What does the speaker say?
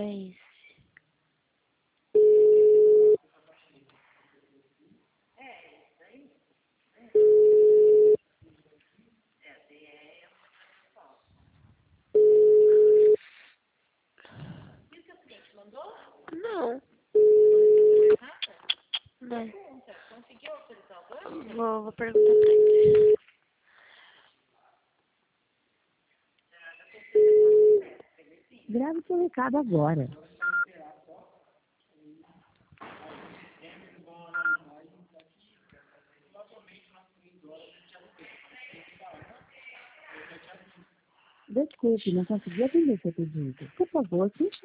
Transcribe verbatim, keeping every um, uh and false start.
é esse. Não. Não. Vou, vou perguntar pra ele. Grave seu recado agora. Desculpe, não consegui atender seu pedido. Por favor, tente